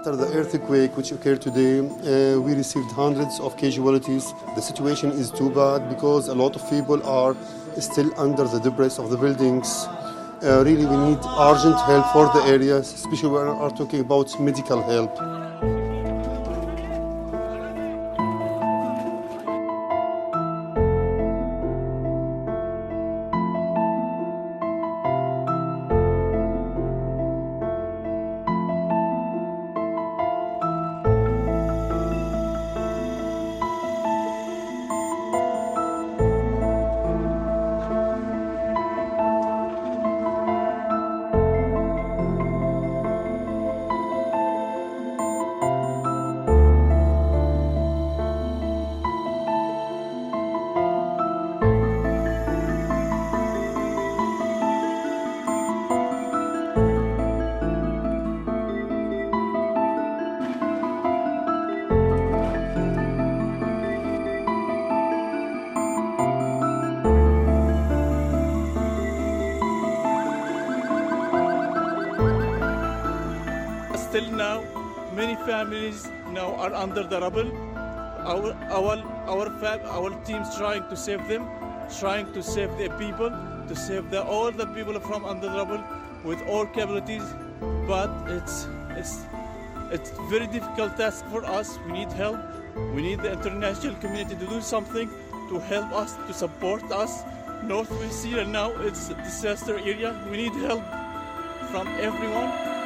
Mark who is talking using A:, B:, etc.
A: After the earthquake which occurred today, we received hundreds of casualties. The situation is too bad because a lot of people are still under the debris of the buildings. Really, we need urgent help for the areas, especially when we are talking about medical help.
B: Still now, many families now are under the rubble. Our team's trying to save them, trying to save the people, to save all the people from under the rubble with all capabilities. But it's very difficult task for us. We need help. We need the international community to do something to help us, to support us. Northwest Syria now it's a disaster area. We need help from everyone.